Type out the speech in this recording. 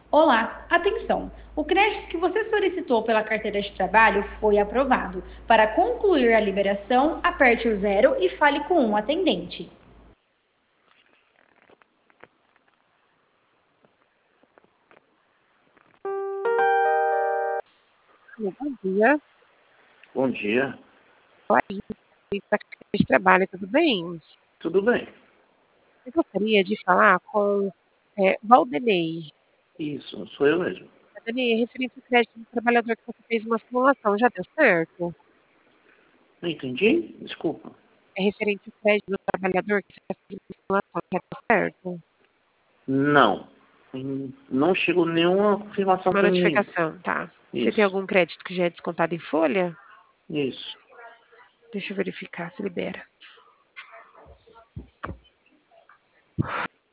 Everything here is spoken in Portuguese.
Olá, atenção! O crédito que você solicitou pela carteira de trabalho foi aprovado. Para concluir a liberação, aperte o zero e fale com um atendente. Bom dia, Bom dia, da carteira de trabalho, tudo bem? tudo bem? Eu gostaria de falar com Valdemei. Isso, sou eu mesmo. Valdemei, é referente ao crédito do trabalhador que você fez uma simulação, já deu certo? Não entendi? Desculpa. É referente ao crédito do trabalhador que você fez uma simulação, já deu certo? Não. Não chegou nenhuma confirmação Uma para mim. notificação, tá. Você tem Isso, algum crédito que já é descontado em folha? isso. Deixa eu verificar se libera.